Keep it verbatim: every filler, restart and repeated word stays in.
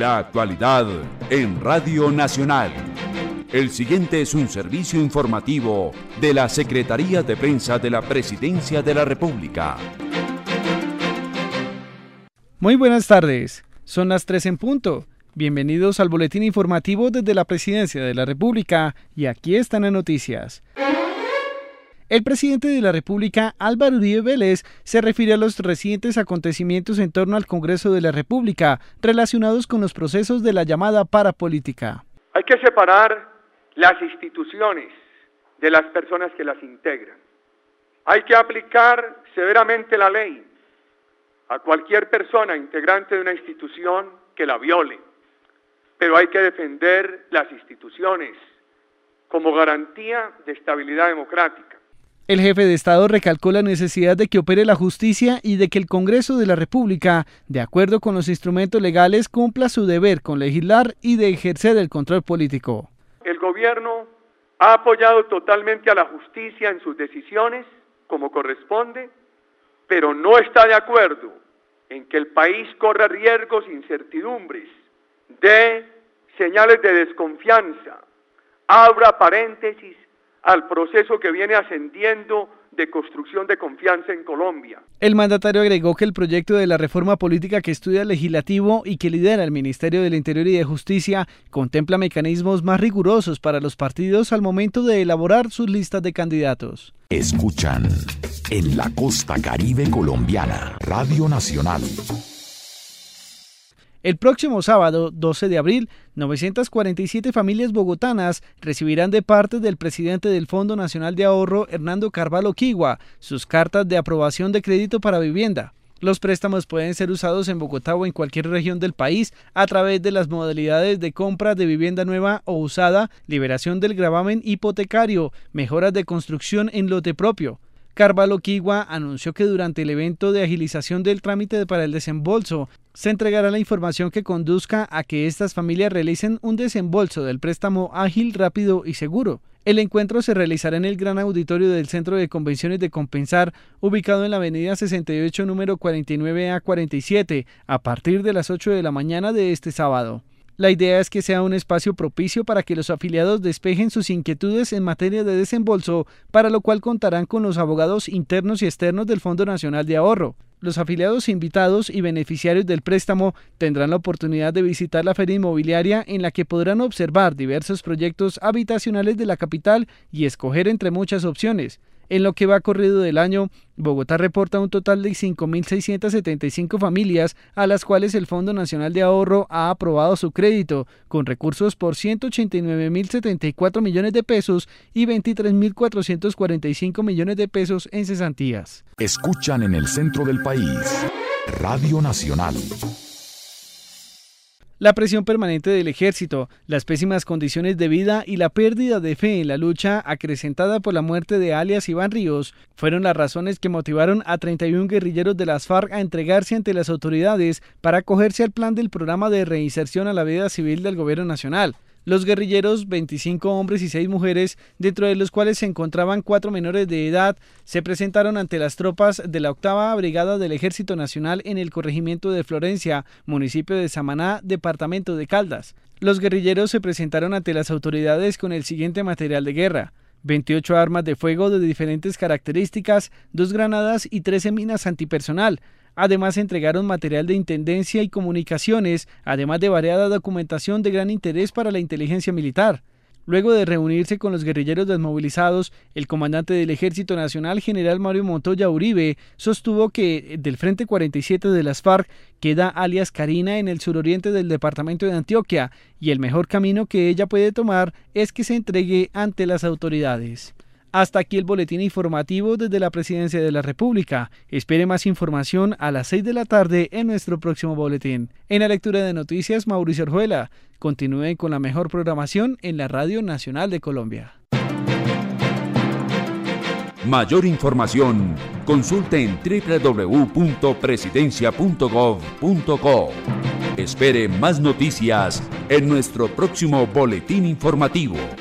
La actualidad en Radio Nacional. El siguiente es un servicio informativo de la Secretaría de Prensa de la Presidencia de la República. Muy buenas tardes, son las tres en punto. Bienvenidos al boletín informativo desde la Presidencia de la República y aquí están las noticias. El presidente de la República, Álvaro Uribe Vélez, se refiere a los recientes acontecimientos en torno al Congreso de la República relacionados con los procesos de la llamada parapolítica. Hay que separar las instituciones de las personas que las integran. Hay que aplicar severamente la ley a cualquier persona integrante de una institución que la viole, pero hay que defender las instituciones como garantía de estabilidad democrática. El jefe de Estado recalcó la necesidad de que opere la justicia y de que el Congreso de la República, de acuerdo con los instrumentos legales, cumpla su deber con legislar y de ejercer el control político. El gobierno ha apoyado totalmente a la justicia en sus decisiones, como corresponde, pero no está de acuerdo en que el país corra riesgos, incertidumbres, dé señales de desconfianza, abra paréntesis al proceso que viene ascendiendo de construcción de confianza en Colombia. El mandatario agregó que el proyecto de la reforma política que estudia el legislativo y que lidera el Ministerio del Interior y de Justicia contempla mecanismos más rigurosos para los partidos al momento de elaborar sus listas de candidatos. Escuchan en la costa caribe colombiana, Radio Nacional. El próximo sábado, doce de abril, novecientas cuarenta y siete familias bogotanas recibirán de parte del presidente del Fondo Nacional de Ahorro, Hernando Carvalho Quigua, sus cartas de aprobación de crédito para vivienda. Los préstamos pueden ser usados en Bogotá o en cualquier región del país a través de las modalidades de compra de vivienda nueva o usada, liberación del gravamen hipotecario, mejoras de construcción en lote propio. Carvalho Quigua anunció que durante el evento de agilización del trámite para el desembolso, se entregará la información que conduzca a que estas familias realicen un desembolso del préstamo ágil, rápido y seguro. El encuentro se realizará en el gran auditorio del Centro de Convenciones de Compensar, ubicado en la avenida sesenta y ocho, número cuarenta y nueve A cuarenta y siete, a partir de las ocho de la mañana de este sábado. La idea es que sea un espacio propicio para que los afiliados despejen sus inquietudes en materia de desembolso, para lo cual contarán con los abogados internos y externos del Fondo Nacional de Ahorro. Los afiliados invitados y beneficiarios del préstamo tendrán la oportunidad de visitar la feria inmobiliaria en la que podrán observar diversos proyectos habitacionales de la capital y escoger entre muchas opciones. En lo que va corrido del año, Bogotá reporta un total de cinco mil seiscientas setenta y cinco familias a las cuales el Fondo Nacional de Ahorro ha aprobado su crédito, con recursos por ciento ochenta y nueve mil setenta y cuatro millones de pesos y veintitrés mil cuatrocientos cuarenta y cinco millones de pesos en cesantías. Escuchan en el centro del país, Radio Nacional. La presión permanente del ejército, las pésimas condiciones de vida y la pérdida de fe en la lucha acrecentada por la muerte de alias Iván Ríos fueron las razones que motivaron a treinta y uno guerrilleros de las FARC a entregarse ante las autoridades para acogerse al plan del programa de reinserción a la vida civil del Gobierno Nacional. Los guerrilleros, veinticinco hombres y seis mujeres, dentro de los cuales se encontraban cuatro menores de edad, se presentaron ante las tropas de la octava Brigada del Ejército Nacional en el corregimiento de Florencia, municipio de Samaná, departamento de Caldas. Los guerrilleros se presentaron ante las autoridades con el siguiente material de guerra: veintiocho armas de fuego de diferentes características, dos granadas y trece minas antipersonal. Además, entregaron material de intendencia y comunicaciones, además de variada documentación de gran interés para la inteligencia militar. Luego de reunirse con los guerrilleros desmovilizados, el comandante del Ejército Nacional, general Mario Montoya Uribe, sostuvo que del Frente cuarenta y siete de las FARC queda alias Karina en el suroriente del departamento de Antioquia, y el mejor camino que ella puede tomar es que se entregue ante las autoridades. Hasta aquí el boletín informativo desde la Presidencia de la República. Espere más información a las seis de la tarde en nuestro próximo boletín. En la lectura de noticias, Mauricio Orjuela. Continúen con la mejor programación en la Radio Nacional de Colombia. Mayor información, consulte en doble u doble u doble u punto presidencia punto gov punto co. Espere más noticias en nuestro próximo boletín informativo.